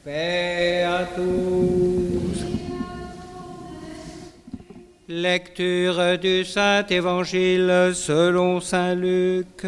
Paix à tous. Lecture du Saint-Évangile selon saint Luc.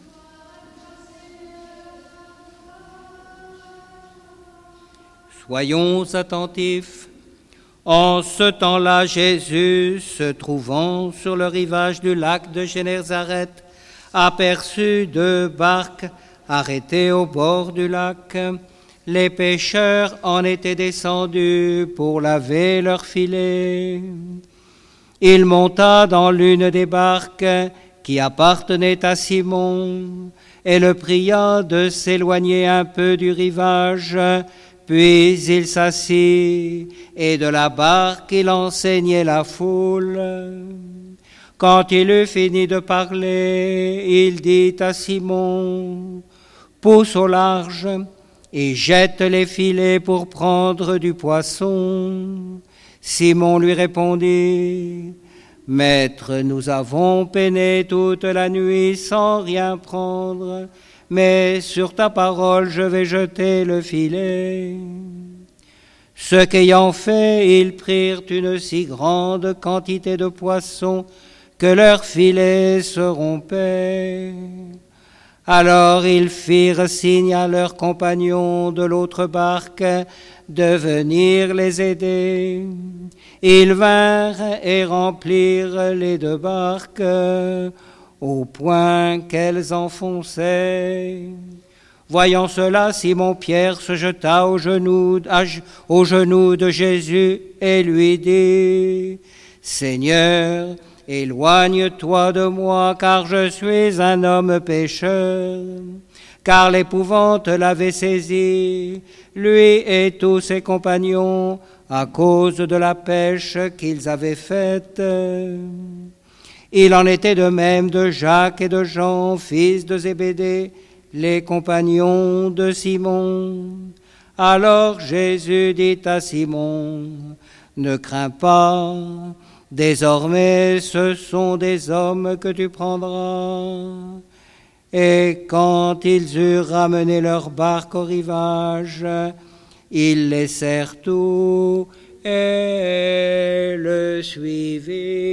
Soyons attentifs. En ce temps-là, Jésus, se trouvant sur le rivage du lac de Génézareth, aperçut 2 barques arrêtées au bord du lac. Les pêcheurs en étaient descendus pour laver leurs filets. Il monta dans l'une des barques qui appartenait à Simon et le pria de s'éloigner un peu du rivage. Puis il s'assit et de la barque il enseignait la foule. Quand il eut fini de parler, il dit à Simon, « Pousse au large et jette les filets pour prendre du poisson. » Simon lui répondit, « Maître, nous avons peiné toute la nuit sans rien prendre, mais sur ta parole je vais jeter le filet. » Ce qu'ayant fait, ils prirent une si grande quantité de poissons que leurs filets se rompaient. Alors ils firent signe à leurs compagnons de l'autre barque de venir les aider. Ils vinrent et remplirent les 2 barques au point qu'elles enfonçaient. Voyant cela, Simon-Pierre se jeta aux genoux de Jésus et lui dit, « Seigneur, éloigne-toi de moi, car je suis un homme pécheur. » Car l'épouvante l'avait saisi, lui et tous ses compagnons, à cause de la pêche qu'ils avaient faite. Il en était de même de Jacques et de Jean, fils de Zébédée, les compagnons de Simon. Alors Jésus dit à Simon, « Ne crains pas, désormais ce sont des hommes que tu prendras. » Et quand ils eurent ramené leur barque au rivage, ils laissèrent tout et le suivirent.